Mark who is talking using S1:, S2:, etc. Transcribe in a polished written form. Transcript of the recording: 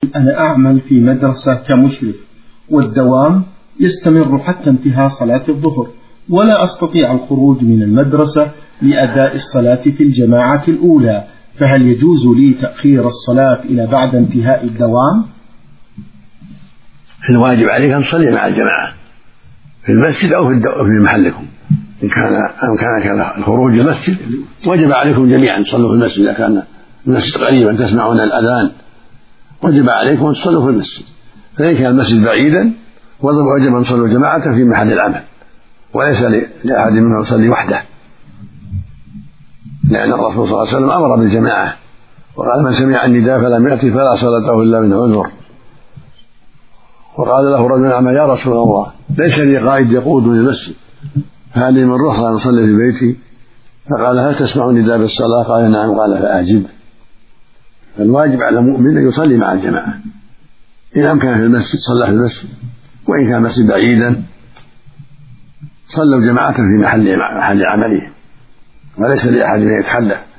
S1: أنا أعمل في مدرسة كمشرف، والدوام يستمر حتى انتهاء صلاة الظهر، ولا أستطيع الخروج من المدرسة لأداء الصلاة في الجماعة الأولى، فهل يجوز لي تأخير الصلاة إلى بعد انتهاء الدوام؟
S2: الواجب عليك أن تصلي مع الجماعة في المسجد أو في محلكم. إن كان أمكانك الخروج المسجد وجب عليكم جميعا تصلوا في المسجد. إذا كان المسجد قريبا تسمعون الأذان وجب عليكم أن تصلوا في المسجد. فإن كان المسجد بعيدا وجب أن تصلوا جماعة في محل العمل، وليس لأحد منهم يصلي وحده، لأن الرسول صلى الله عليه وسلم أمر بالجماعة وقال: من سمع النداء فلم يأتي فلا صلاته إلا من عذر. وقال له رجل أعمى: يا رسول الله، ليس لي قائد يقودني المسجد، فهل لي من رخصة أن أصلي في بيتي؟ فقال: هل تسمع النداء بالصلاة؟ قال: نعم. قال: فأعجب. فالواجب على المؤمن أن يصلي مع الجماعة، إن أمكن في المسجد صلى في المسجد، وإن كان المسجد بعيدا صلوا جماعة في محل عمله، وليس لأحد من يتحدث.